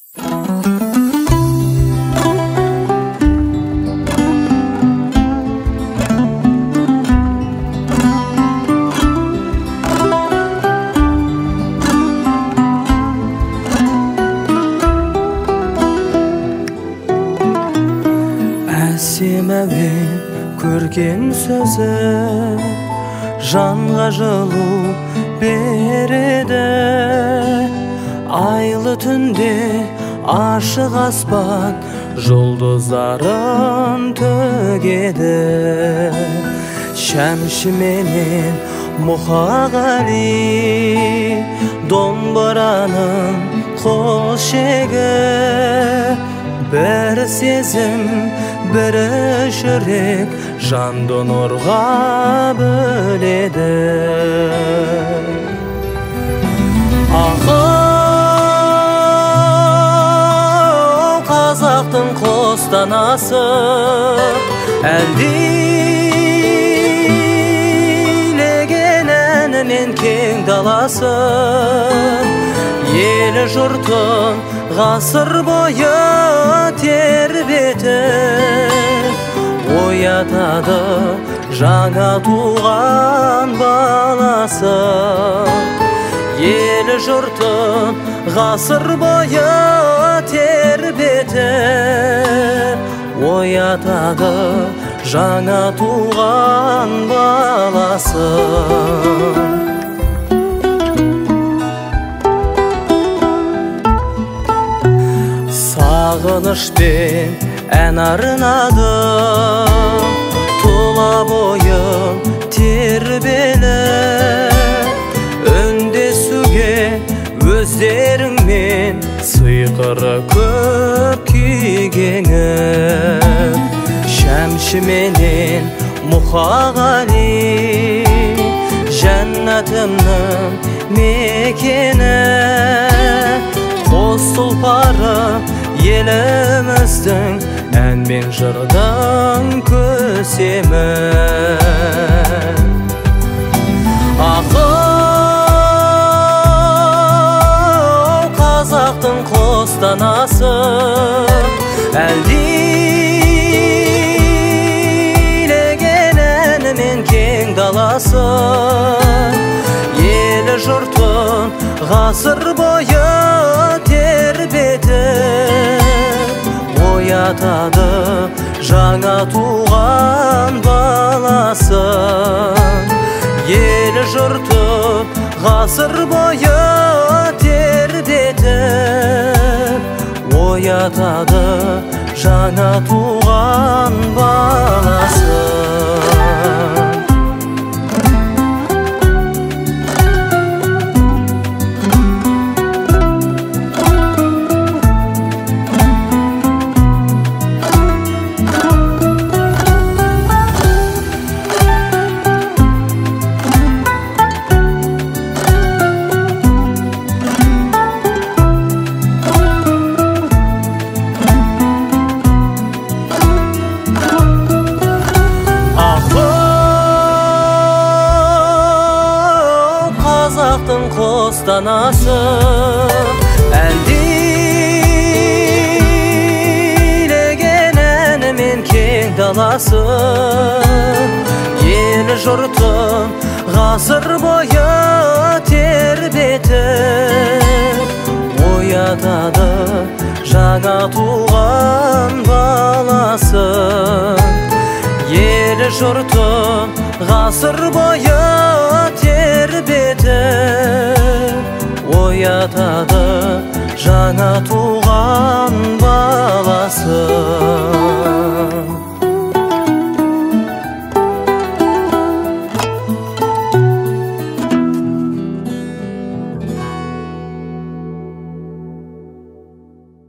Әсемәуен көркем сөзі жанға жылу береді. Айлы түнде ашық аспан жұлдыздарын төгеді. Шәмші менен Мұқағали домбыраның қос шегі. Бір сезім, бірі жүрек жанды нұрға бөледі. Ақыл қазақтың қостанасы, әлдилеген әнімен кең даласы. Елі жұртын ғасыр бойы тербеті оятады жаңа туған баласы. Елі жұртын ғасыр бойы тербеті оятады жаңа туған баласы. Сағынышпен ән арнадым, тұла бойым тербеліп. Үндесуге өздеріңмен сыйқыры көп күйгеніп. Шәмші менен Мұқағали жәннатымның мекені. Қос тұлпары еліміздің ән мен жырдың көсемі. Ақыл қазақтың қостанасы, әлдилеген әнімен кең даласы. Елі жұртын ғасыр бойы тербеті оятады жаңа туған баласы. Елі жұртын ғасыр бойы тербеті оятады жаңа туған баласы. Қазақтың қостанасы, әлдилеген әнімен кең даласы. Елі жұртын ғасыр бойы тербеті оятады жаңа туған баласы. Елі жұртын ғасыр бойы тербеті оятады жаңа туған баласы.